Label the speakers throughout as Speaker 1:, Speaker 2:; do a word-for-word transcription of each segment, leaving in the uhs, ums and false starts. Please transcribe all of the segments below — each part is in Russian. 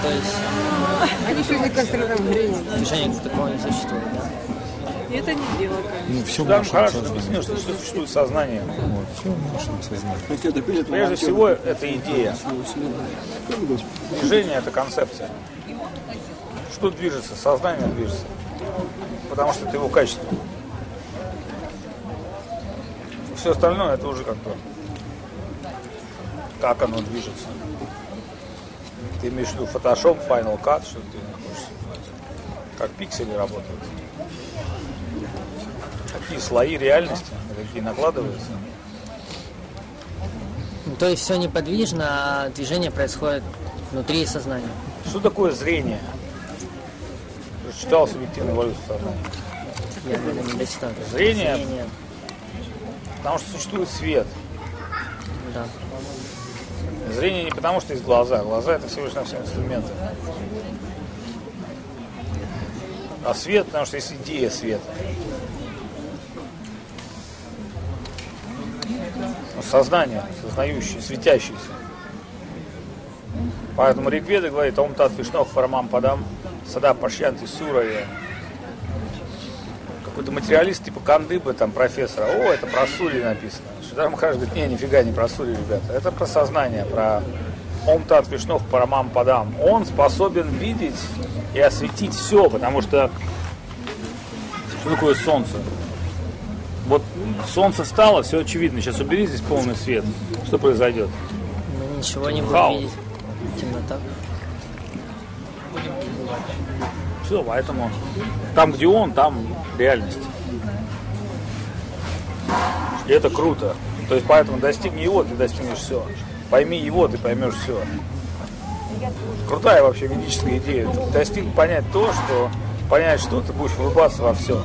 Speaker 1: То есть
Speaker 2: Они что не концентрированы.
Speaker 1: движения как такого не существует, да?
Speaker 2: И это не дело, конечно.
Speaker 3: Ну, все
Speaker 4: Там
Speaker 3: в нашем
Speaker 4: хорошо
Speaker 3: сознании.
Speaker 4: объяснил, что существует сознание.
Speaker 3: Вот, все в нашем сознании.
Speaker 4: Прежде всего, это идея. Движение – это концепция. Что движется? Сознание движется. Потому что это его качество. Все остальное – это уже как бы как оно движется. Ты имеешь в виду Photoshop, Final Cut, что ты хочешь знать? Как пиксели работают. Какие слои реальности, какие накладываются.
Speaker 1: Ну, то есть все неподвижно, а движение происходит внутри сознания.
Speaker 4: Что такое зрение? Ты читал субъективную эволюцию сознания?
Speaker 1: Я, наверное, не дочитал.
Speaker 4: Зрение?
Speaker 1: Зрение.
Speaker 4: Потому что существует свет.
Speaker 1: Да.
Speaker 4: Зрение не потому, что есть глаза. Глаза – это всего лишь навсего инструменты. А свет, потому что есть идея света. Сознание, сознающее, светящееся. Поэтому Ригведа говорит: «Ом тат вишнох парамам падам, сада пашьянти сурая». Какой-то материалист типа Кандыбы, там, профессора: «О, это про Сури написано». Шридар Махарадж говорит: «Не, нифига не про Сури, ребята. Это про сознание, про Ом тат вишнох парамам падам». Он способен видеть и осветить все, потому что что такое солнце? Вот солнце встало, все очевидно. Сейчас убери здесь полный свет. Что произойдет?
Speaker 1: Мы ничего не будем
Speaker 4: Хаос.
Speaker 1: видеть. Темнота.
Speaker 4: Все, поэтому там, где он, там реальность. И это круто. То есть поэтому достигни его, ты достигнешь все. Пойми его, ты поймешь все. Крутая вообще ведическая идея. Достиг понять то, что понять что, ты будешь врубаться во все.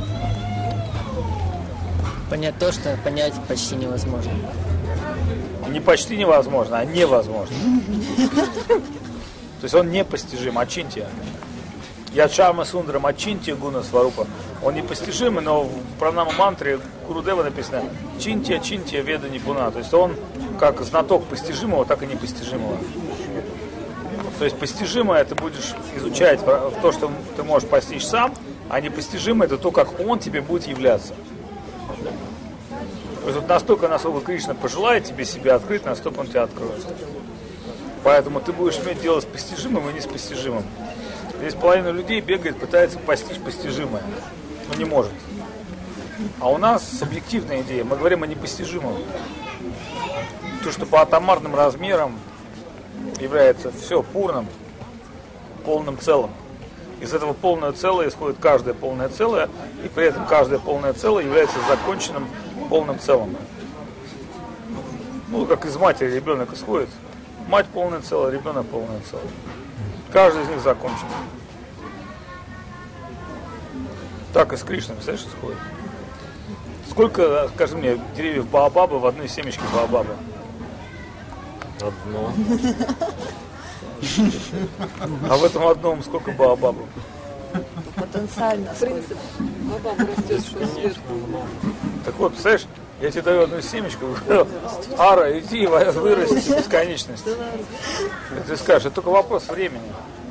Speaker 1: Понять то, что понять почти невозможно.
Speaker 4: Не почти невозможно, а невозможно. То есть он непостижим, ачинтия. Я Чарма Сундарам ачинтия гуна сварупа. Он непостижимый, но в пранама мантре Гурудева написано чинтия, чинтия, веда нипуна. То есть он как знаток постижимого, так и непостижимого. То есть постижимое ты будешь изучать в то, что ты можешь постичь сам, а непостижимое это то, как он тебе будет являться. То есть вот настолько, насколько Кришна пожелает тебе себя открыть, настолько он тебя откроет. Поэтому ты будешь иметь дело с постижимым и не с постижимым. Здесь половина людей бегает, пытается постичь постижимое, но не может. А у нас субъективная идея, мы говорим о непостижимом. То, что по атомарным размерам является все пурным, полным целым. Из этого полное целое исходит каждое полное целое, и при этом каждое полное целое является законченным полным целым. Ну, как из матери ребенок исходит. Мать полное целое, ребенок полное целое. Каждый из них закончен. Так и с Кришной, представляешь, исходит. Сколько, скажи мне, деревьев баобаба в одной семечке баобаба?
Speaker 5: Одно.
Speaker 4: А в этом одном сколько баобабов?
Speaker 2: Потенциально. Принцип. Баба растет, что сверху.
Speaker 4: Так вот, представляешь, я тебе даю одну семечку, говорю: Ара, иди и вырасти в бесконечность. И ты скажешь, это только вопрос времени.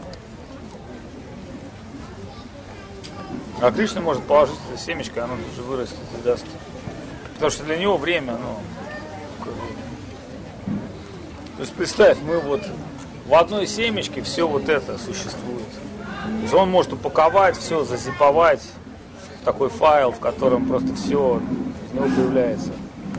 Speaker 4: А Кришна может положить это семечко, оно уже вырастет и даст. Потому что для него время, ну, какое время. То есть представь, мы вот в одной семечке все вот это существует. То есть он может упаковать все, зазиповать в такой файл, в котором просто все из него появляется.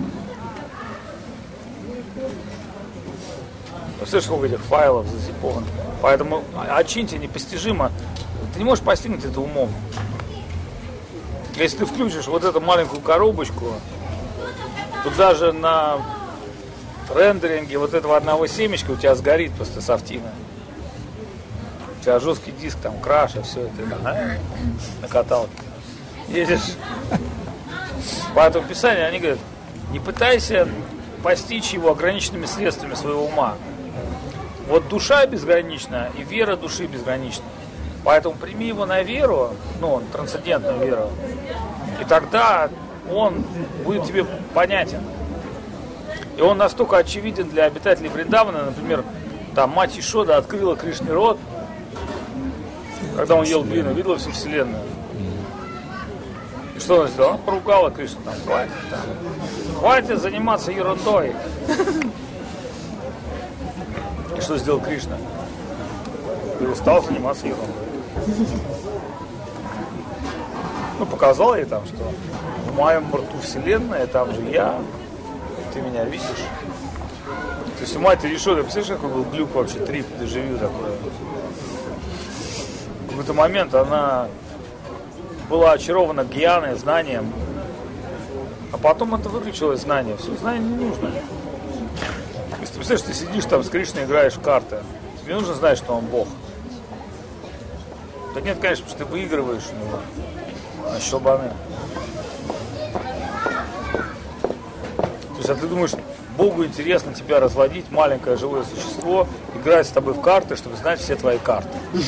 Speaker 4: Представляешь, сколько этих файлов зазиповано. Поэтому ачинтия непостижимо. Ты не можешь постигнуть это умом. Если ты включишь вот эту маленькую коробочку, то даже на рендеринге вот этого одного семечка у тебя сгорит просто софтина. У тебя жесткий диск, там, краша, все это на, на каталке. Едешь. Поэтому Писание, они говорят, не пытайся постичь его ограниченными средствами своего ума. Вот душа безгранична, и вера души безгранична. Поэтому прими его на веру, ну, трансцендентную веру, и тогда он будет тебе понятен. И он настолько очевиден для обитателей Вриндавана, например, там мать Ишода открыла Кришне рот, когда он ел глину, видела всю вселенную. И что он сделал? Он поругала Кришну, там, хватит, там, хватит заниматься ерундой. И что сделал Кришна? Перестал заниматься ерундой. Ну, показал ей там, что в моем рту вселенная, там же я, ты меня видишь. То есть ума ты решил, ты представляешь, какой был глюк вообще, трип, дежавю такой. В какой-то момент она была очарована гьяной, знанием, а потом это выключилось знание, все, знание не нужно. То есть ты представляешь, ты сидишь там с Кришной, играешь в карты, тебе нужно знать, что он Бог. Да нет, конечно, потому что ты выигрываешь у него. А щелбаны. То есть, а ты думаешь, Богу интересно тебя разводить, маленькое живое существо, играть с тобой в карты, чтобы знать все твои карты.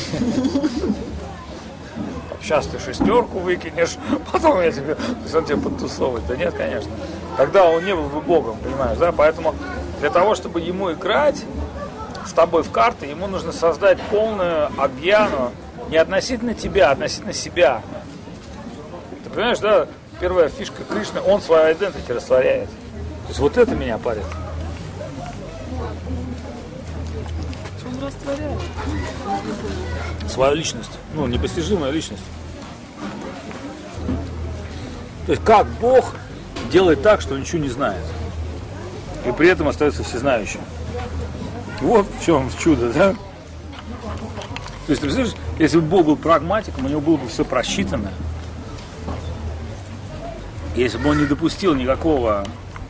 Speaker 4: Сейчас ты шестерку выкинешь, потом я тебе, то есть он тебя подтусовывает. Да нет, конечно. Тогда он не был бы Богом, понимаешь, да? Поэтому для того, чтобы ему играть с тобой в карты, ему нужно создать полную агьяну не относительно тебя, а относительно себя. Ты понимаешь, да? Первая фишка Кришны, он свою identity растворяет. То есть вот это меня парит.
Speaker 2: Он растворяет.
Speaker 4: Свою личность. Ну, непостижимая личность. То есть как Бог делает так, что он ничего не знает. И при этом остается всезнающим. Вот в чем чудо, да? То есть, ты представляешь, если бы Бог был прагматиком, у него было бы все просчитано. Если бы он не допустил никакого...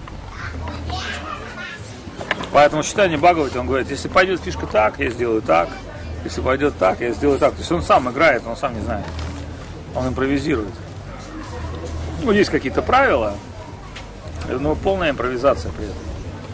Speaker 4: Поэтому в читании Бхагавати он говорит, если пойдет фишка так, я сделаю так. Если пойдет так, я сделаю так. То есть он сам играет, он сам не знает. Он импровизирует. Ну, есть какие-то правила, но полная импровизация при этом.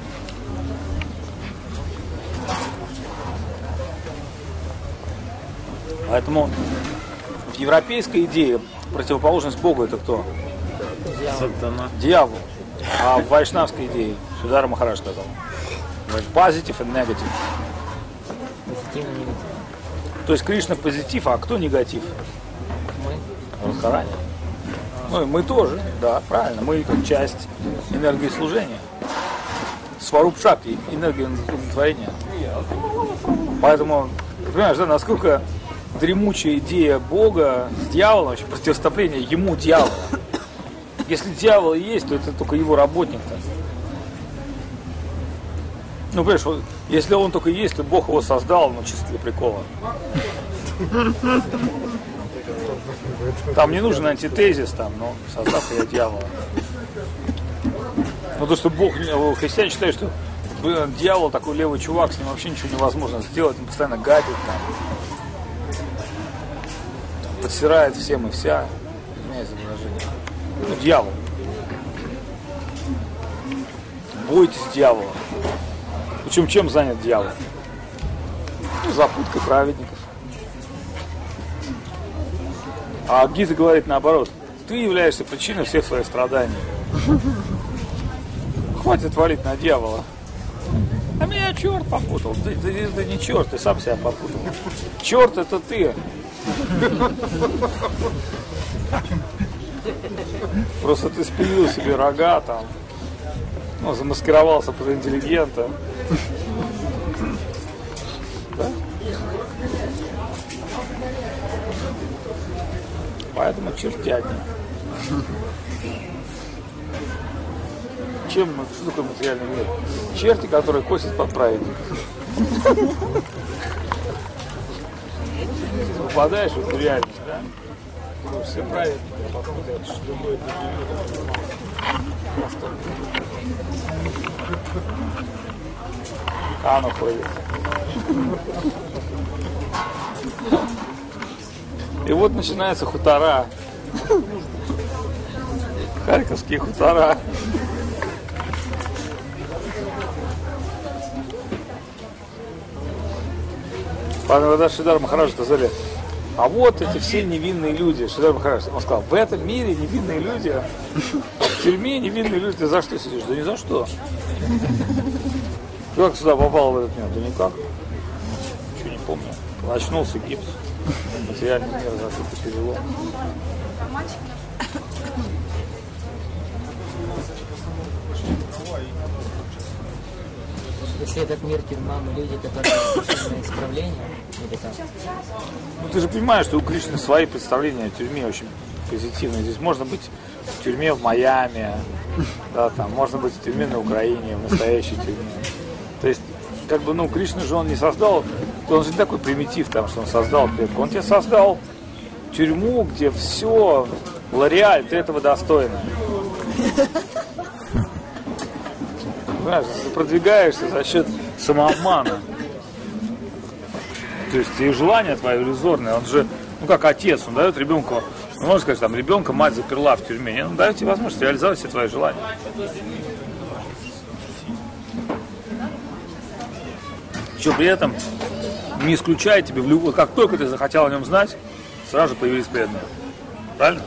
Speaker 4: Поэтому в европейской идее противоположность Богу это кто?
Speaker 3: Сатана.
Speaker 4: Дьявол. А в вайшнавской идее Шридхар Махарадж сказал. Позитив и негатив.
Speaker 1: Позитив и негатив.
Speaker 4: То есть Кришна позитив, а кто негатив?
Speaker 1: Мы.
Speaker 4: Радхарани. Ну и мы тоже, да, правильно. Мы как часть энергии служения. Сваруб Шакти, энергия удовлетворения. Поэтому, ты понимаешь, да, насколько дремучая идея Бога с дьяволом, вообще противостояние ему дьявола. Если дьявол и есть, то это только его работник-то. Ну, понимаешь, вот, если он только есть, то Бог его создал, ну, чисто для прикола. Там не нужен антитезис, там, но создав я дьявола. Ну, то, что Бог, христиане считают, что блин, дьявол такой левый чувак, с ним вообще ничего невозможно сделать, он постоянно гадит, там, подсирает всем и вся. У меня есть изображение. Ну, дьявол. Бойтесь дьявола. Причем чем занят дьявол? Ну, запуткой праведников. А Гита говорит наоборот. Ты являешься причиной всех своих страданий. Хватит валить на дьявола. А меня черт попутал. Ты, ты, ты не черт, ты сам себя попутал. Черт это ты. Просто ты спилил себе рога там. Ну, замаскировался под интеллигента. Да? Поэтому чертятня. Чем, что такое материальный мир? Черти, которые косят под праведников. Попадаешь в реальность, да? Все праведники, а потом ты любой А оно ходит. И вот начинаются хутора. Харьковские хутора. Когда Шридхар Махарадж сказали, а вот эти все невинные люди. Шридхар Махарадж, он сказал, в этом мире невинные люди, в тюрьме невинные люди. Ты за что сидишь? Да ни за что. Как сюда попал в этот мир? Да никак. Ничего не помню. Очнулся гипс. Материальный мир закрыто перелом.
Speaker 1: Если этот мир тюрьма, мы люди, которые пришли на исправление, или как?
Speaker 4: Ну ты же понимаешь, что у Кришны свои представления о тюрьме очень позитивные. Здесь можно быть в тюрьме в Майами, да, там, можно быть в тюрьме на Украине, в настоящей тюрьме. То есть, как бы, ну, Кришна же он не создал, он же не такой примитив, там, что он создал клетку. Он тебе создал тюрьму, где все, Лореаль, ты этого достойна. Понимаешь, ты продвигаешься за счет самообмана. То есть и желание твое иллюзорное, он же, ну как отец, он дает ребенку, ну, можно сказать, там, ребенка мать заперла в тюрьме, он дает тебе возможность реализовать все твои желания. Еще при этом не исключая тебе в любой, как только ты захотел о нем знать, сразу же появились преданные. Правильно?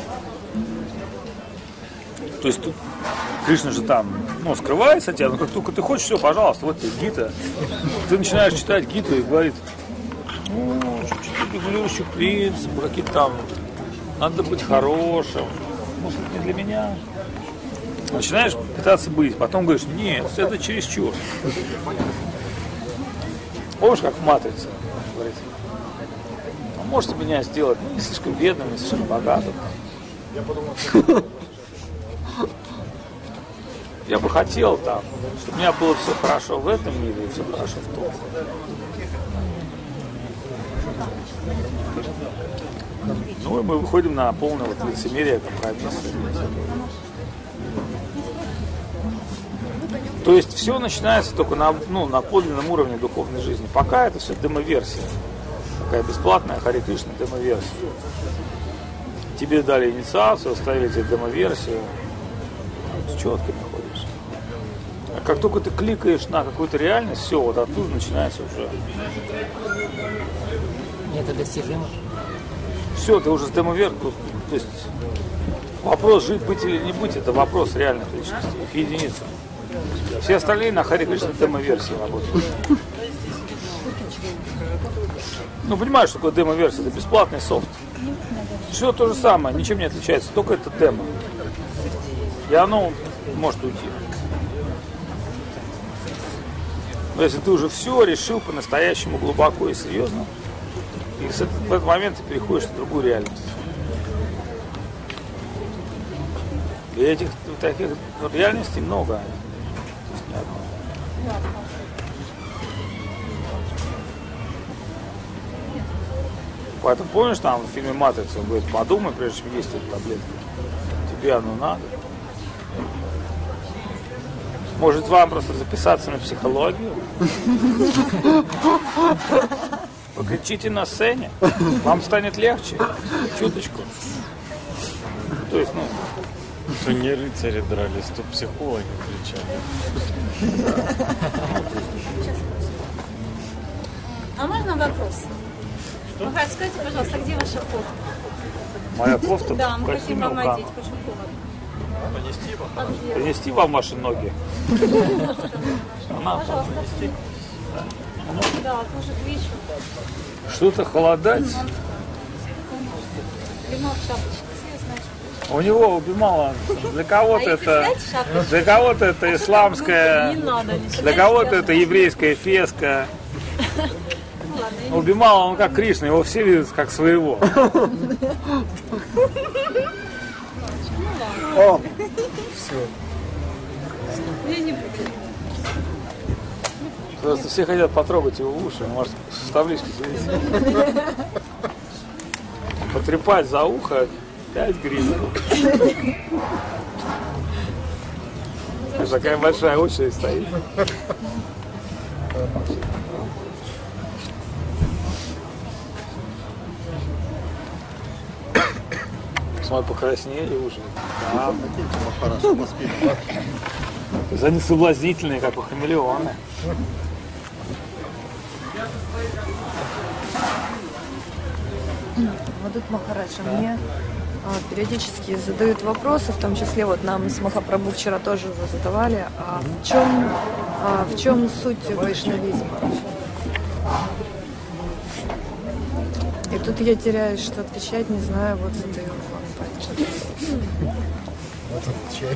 Speaker 4: То есть тут Кришна же там, ну, скрывается от тебя, но как только ты хочешь, все, пожалуйста, вот тебе Гита. Ты начинаешь читать Гиту и говорит, ну, что-то беглющий принцип, какие-то там, надо быть хорошим, может, это не для меня. Начинаешь пытаться быть, потом говоришь, нет, это чересчур. Помнишь, как в «Матрице» говорит, а можете меня сделать, ну, не слишком бедным, не слишком богатым. Я бы хотел там, чтобы у меня было все хорошо в этом мире и все хорошо в том. Ну и мы выходим на полное вот лицемерие, компромисс. То есть все начинается только на, ну, на подлинном уровне духовной жизни. Пока это все демоверсия. Такая бесплатная Харе Кришна демоверсия. Тебе дали инициацию, оставили тебе демоверсию. Ты четко находишься. А как только ты кликаешь на какую-то реальность, все, вот оттуда начинается уже.
Speaker 1: Это достижимо.
Speaker 4: Все, ты уже с демоверку. То есть вопрос жить, быть или не быть, это вопрос реальных личностей, их единица. Все остальные на Харе Кришна демо-версии работают. Ну, понимаешь, что такое демо-версия? Это бесплатный софт. Все то же самое, ничем не отличается, только это демо. И оно может уйти. Но если ты уже все решил по-настоящему глубоко и серьезно, и в этот момент ты переходишь в другую реальность. И этих таких реальностей много. Поэтому помнишь, там в фильме «Матрица» он говорит, подумай, прежде чем есть эту таблетку. Тебе оно надо. Может вам просто записаться на психологию? Покричите на сцене, вам станет легче. Чуточку. То есть, ну...
Speaker 3: То не рыцари дрались, то психологи кричали.
Speaker 2: А можно вопрос? Махарадж, скажите, пожалуйста, где ваша кофта?
Speaker 4: Моя кофта?
Speaker 2: Да, мы хотим вам одеть, очень холодно.
Speaker 4: Принести вам ваши ноги?
Speaker 2: Пожалуйста. Да, тоже к вечеру.
Speaker 4: Что-то холодать?
Speaker 2: Бимал в шапочке.
Speaker 4: У него у Бимала, для кого-то
Speaker 2: А
Speaker 4: это,
Speaker 2: если
Speaker 4: для кого-то это исламская,
Speaker 2: Не надо, не
Speaker 4: для кого-то это еврейская феска.
Speaker 2: Ну,
Speaker 4: У Бимала он как Кришна, его все видят как своего.
Speaker 5: О, все.
Speaker 2: Я не буду.
Speaker 4: Просто все хотят потрогать его уши, может в табличке завести. Потрепать за ухо пять гривен. Такая большая очередь стоит. Смотри, покраснели уши.
Speaker 5: Да, хорошо, воспитанно.
Speaker 4: То есть они соблазнительные, как у хамелеона.
Speaker 6: Мадхут Махарадж, а мне а, периодически задают вопросы, в том числе вот нам с Махапрабху вчера тоже задавали, а в чем, а в чем суть вайшнавизма? Тут я теряюсь, что отвечать, не знаю, вот задаю вам поэтому.
Speaker 5: Вот этот чай.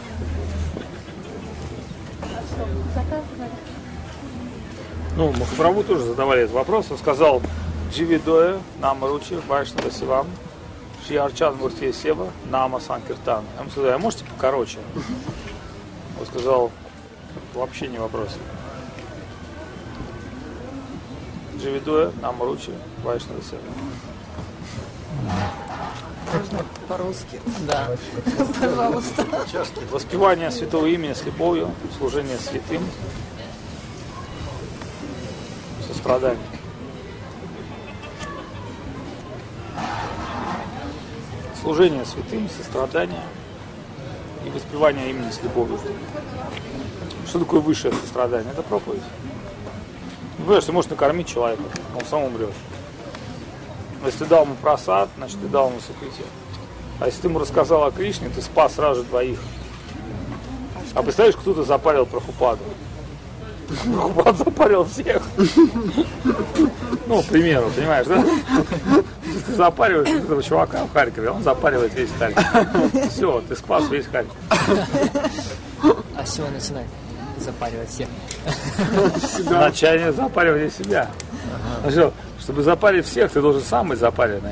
Speaker 4: Ну, Махапрабху тоже задавали этот вопрос. Он сказал: Дживидоя, Нама Ручи, Вайшнава Сивам, Шри Арчан Мурти Сева, Нама Санкиртан. Я ему сказал: а можете покороче? Он сказал: вообще не вопрос. Дживидоя, Нама Ручи, Вайшнава Сева.
Speaker 6: Можно по-русски?
Speaker 1: Да.
Speaker 6: Пожалуйста.
Speaker 4: Воспевание святого имени с любовью, служение святым, сострадание. Служение святым, сострадание и воспевание имени с любовью. Что такое высшее сострадание? Это проповедь. Ну, понимаешь, ты можешь накормить человека, он сам умрет. Но если ты дал ему просад, значит ты дал ему сокрытие. А если ты ему рассказал о Кришне, ты спас сразу же двоих. А представляешь, кто-то запарил Прабхупаду. Прабхупад запарил всех. Ну, к примеру, понимаешь, да? Ты запариваешь этого чувака в Харькове, он запаривает весь Харьков. Все, ты спас весь Харьков.
Speaker 1: А с чего начинать? Запаривать всех.
Speaker 4: Начание запаривания себя. Ну что, чтобы запарить всех, ты должен сам быть запаренный.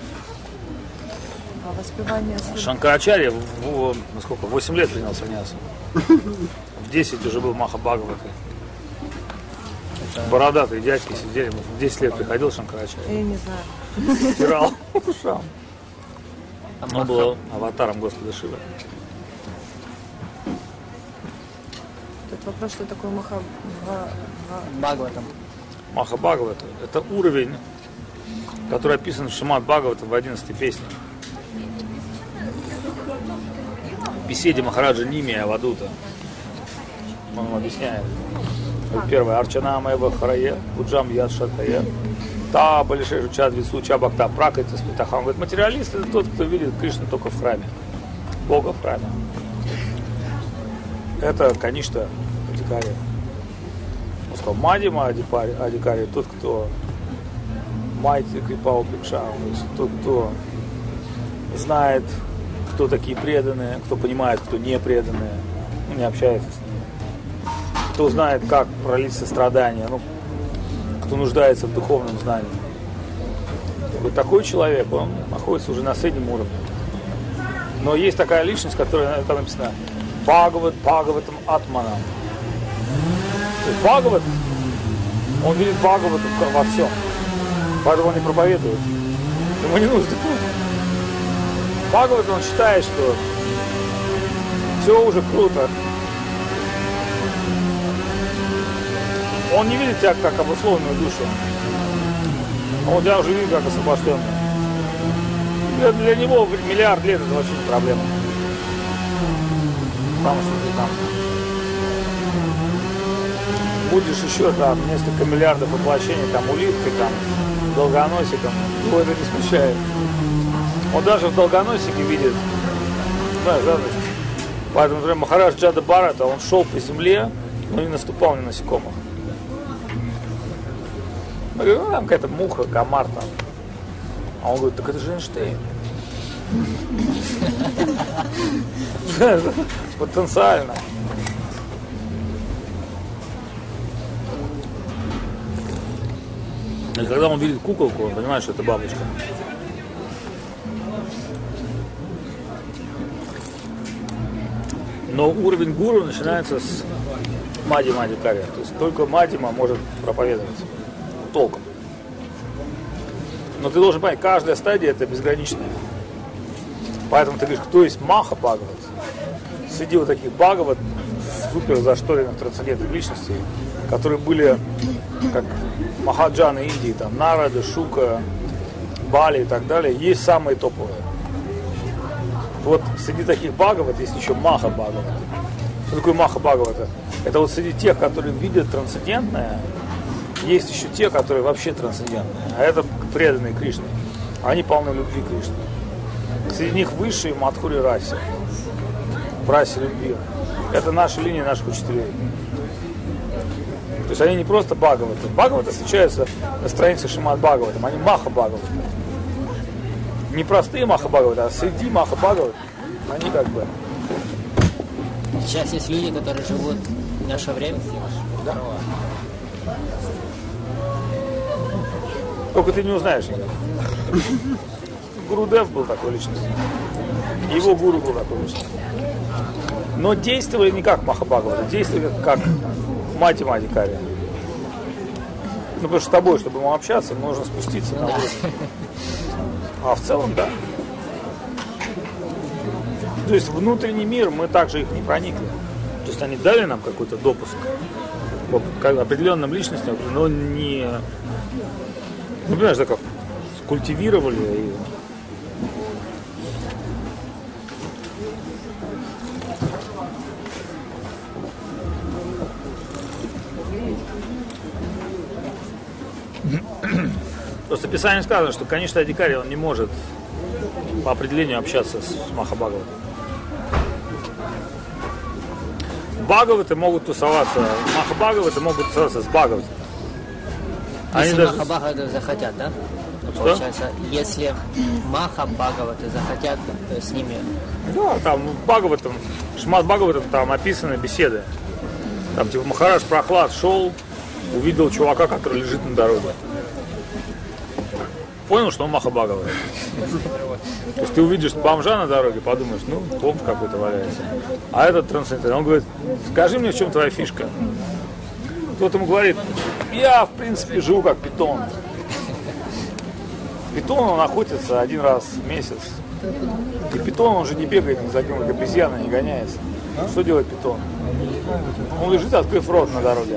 Speaker 6: А воспевание
Speaker 4: Шанкарачарья в, в, ну сколько, восемь лет принял саньясу. В десять уже был Маха Бхагавата. Бородатые дядьки сидели. В десять лет приходил Шанкарачарья.
Speaker 6: Я не знаю.
Speaker 4: Стирал ушам.
Speaker 1: А
Speaker 4: Он был аватаром Господа Шивы.
Speaker 6: Тут вопрос, что такое маха...
Speaker 1: Бхагаватам.
Speaker 4: Маха Бхагавата — это уровень, который описан в Шримад Бхагаватам в одиннадцатой песне. В беседе Махараджа Ними Авадута. Он ему объясняет. Вот первое. Арчана Мэва Харае, Уджам Яд Шатае, Та Балишей Жучад Вису Чабакта Пракати Спитахан. Он говорит, материалист — это тот, кто видит Кришну только в храме. Бога в храме. Это, конечно, Адикария. Он сказал, Мадима Адикария, тот, кто Майти Крипау Пикша, тот, кто знает, кто такие преданные, кто понимает, кто не преданные, ну, не общается с ними. Кто знает, как пролить сострадание, ну, кто нуждается в духовном знании. Вот такой человек, он находится уже на среднем уровне. Но есть такая личность, которая там написана Бхагават, Бхагаватам Атманам. То есть Бхагават, он видит Бхагавата во всем. Поэтому он не проповедует. Ему не нужно. Бхагават, он считает, что все уже круто. Он не видит тебя как обусловленную душу. Он тебя уже видит как освобожденную. Для, для него миллиард лет это вообще не проблема. Потому что ты там будешь еще там несколько миллиардов воплощений, там улиткой, там долгоносиком, его это не смущает. Он даже в долгоносике видит, знаешь, да, поэтому, например, Махарадж Джада Бхарата, он шел по земле, но не наступал на насекомых. Я говорю, ну там какая-то муха, комар там. А он говорит, так это же Эйнштейн. Потенциально. И когда он видит куколку, он понимает, что это бабочка. Но уровень гуру начинается с Мадима Адикария. То есть только Мадима может проповедовать толком. Но ты должен понять, каждая стадия это безграничная. Поэтому ты говоришь, кто есть Маха Бхагават? Среди вот таких Бхагават, супер зашторенных трансцендентных личностей, которые были как Махаджаны Индии, там Нарада, Шука, Бали и так далее, есть самые топовые. Вот среди таких Бхагават есть еще Маха Бхагават. Что такое Маха Бхагавата? Это вот среди тех, которые видят трансцендентное, есть еще те, которые вообще трансцендентные. А это преданные Кришне. Они полны любви к Кришне. Среди них высшие Мадхури Раси. В расе любви. Это наша линия наших учителей. есть они не просто Бхагаваты. Бхагаваты встречаются на странице Шримад Бхагаватам, они Маха Бхагаваты. Не простые Маха Бхагаваты, а среди Маха Бхагават они как бы...
Speaker 1: Сейчас есть люди, которые живут в наше время.
Speaker 4: Да. Только ты не узнаешь его. Гурудев был такой личностью. Его гуру был такой личностью. Но действовали не как Маха Бхагавата, действовали как Мати Мадикари. Ну, потому что с тобой, чтобы ему общаться, нужно спуститься на уровень. А в целом, да. То есть внутренний мир, мы также их не проникли. То есть они дали нам какой-то допуск к определенным личностям, но не... Ну, понимаешь, да, как культивировали и... Просто в Писании сказано, что, конечно, Адикари, он не может по определению общаться с Махабхагаватом. Бхагаваты могут тусоваться, Махабхагаваты могут тусоваться с Бхагаватом.
Speaker 1: Если
Speaker 4: даже...
Speaker 1: Маха-Бхагаваты захотят, да?
Speaker 4: Что?
Speaker 1: Получается, если Маха-Бхагаваты захотят, то с ними...
Speaker 4: Да, там в Бхагаватам, Шримад Бхагаватам там описаны беседы. Там типа Махарадж Прохлад шел, увидел чувака, который лежит на дороге. Понял, что он Маха-Бхагават. То есть ты увидишь бомжа на дороге, подумаешь, ну, бомж какой-то валяется. А этот трансцендент, он говорит, скажи мне, в чем твоя фишка? Тот ему говорит, я, в принципе, живу как питон. Питон, он охотится один раз в месяц. И питон, он же не бегает ни за кем, как обезьяна, не гоняется. Что делает питон? Он лежит, открыв рот на дороге.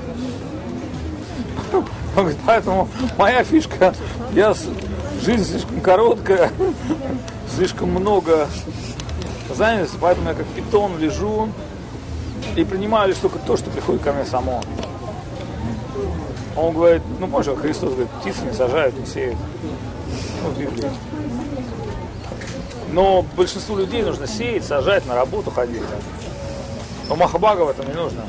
Speaker 4: Он говорит, поэтому моя фишка, я, жизнь слишком короткая, слишком много занятости, поэтому я как питон лежу и принимаю лишь только то, что приходит ко мне само. Он говорит, ну помнишь, как Христос говорит, птицы не сажают, не сеют. Ну, в Библии. Но большинству людей нужно сеять, сажать, на работу ходить. Но Махабхагаватам не нужно.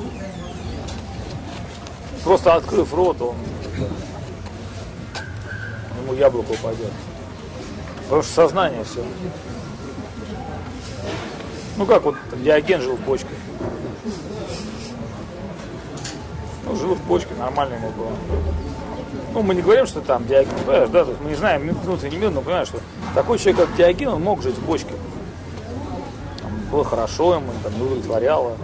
Speaker 4: Просто открыв рот, он ему яблоко упадет. Потому что сознание все. Ну как вот Диоген жил в бочке. Ну, жил в бочке, нормально ему было. Ну, мы не говорим, что там Диоген, да, то есть мы не знаем внутренний мир, но понимаем, что такой человек, как Диоген, он мог жить в бочке. Там было хорошо ему, там не удовлетворяло.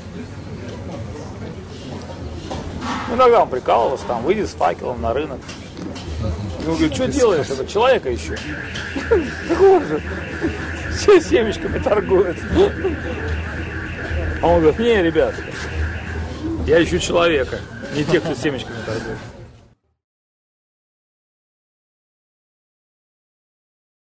Speaker 4: Иногда он прикалывался, там, выйдет с факелом на рынок. И он говорит, что делаешь, это человека ищу. Так он же все семечками торгует. А он говорит, не, ребят, я ищу человека, не тех, кто семечками торгует.